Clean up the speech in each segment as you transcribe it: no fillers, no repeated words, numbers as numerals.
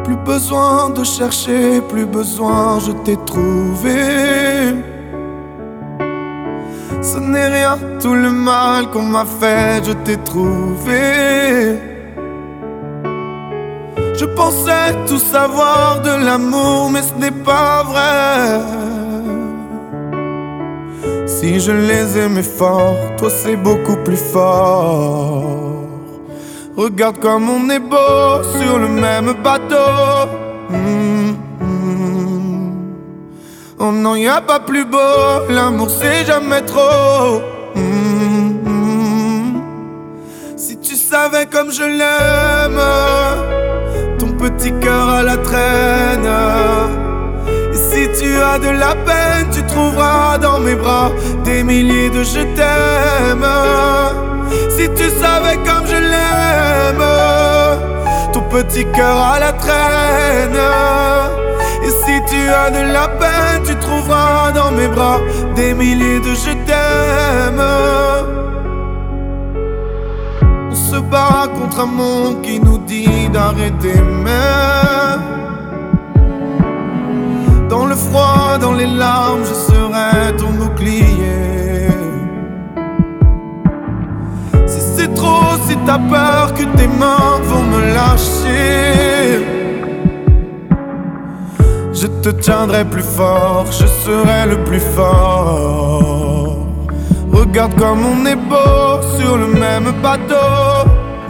Plus besoin de chercher, plus besoin, je t'ai trouvé. Ce n'est rien, tout le mal qu'on m'a fait, je t'ai trouvé. Je pensais tout savoir de l'amour, mais ce n'est pas vrai. Si je les aimais fort, toi c'est beaucoup plus fort. Regarde comme on est beau sur le même bateau. Oh non, y a pas plus beau, l'amour c'est jamais trop. Si tu savais comme je l'aime, ton petit cœur à la traîne. Et si tu as de la peine, tu trouveras dans mes bras des milliers de je t'aime. Si tu savais comme je l'aime, ton petit cœur à la traîne. Et si tu as de la peine, tu trouveras dans mes bras des milliers de je t'aime. On se bat contre un monde qui nous dit d'arrêter, mais dans le froid, dans les larmes, je serai ton bouclier. Si c'est trop, si t'as peur que tes mains vont me lâcher, je te tiendrai plus fort, je serai le plus fort. Regarde comme on est beau sur le même bateau.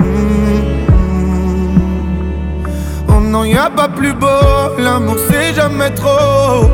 Oh non, y a pas plus beau, l'amour c'est jamais trop.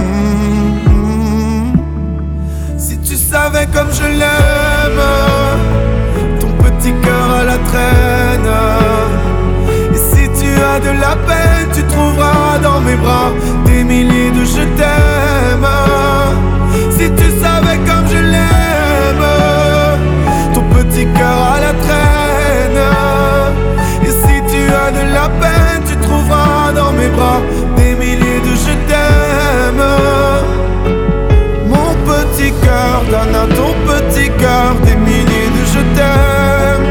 Si tu savais comme je l'aime, ton petit cœur à la traîne. Et si tu as de la peine, tu trouveras dans mes bras des milliers de je t'aime. Si tu savais comme je l'aime, ton petit cœur à la traîne. Et si tu as de la peine, tu trouveras dans mes bras des milliers de je t'aime. Mon petit cœur donne à ton petit cœur des milliers de je t'aime.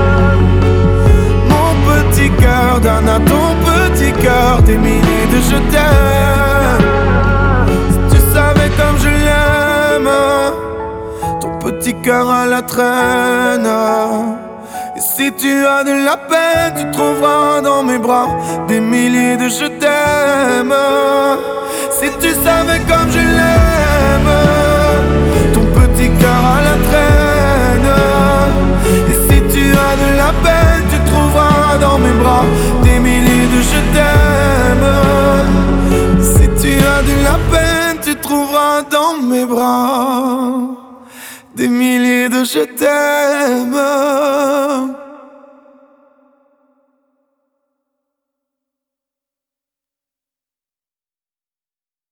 Mon petit cœur donne à ton petit cœur des milliers de je t'aime. Si tu savais comme je l'aime, ton petit cœur à la traîne. Et si tu as de la peine, tu trouveras dans mes bras des milliers de je t'aime. Si tu savais comme je l'aime, ton petit cœur à la traîne. Et si tu as de la peine, tu trouveras dans mes bras des milliers de je t'aime. Si tu as de la peine, tu trouveras dans mes bras des milliers de je t'aime.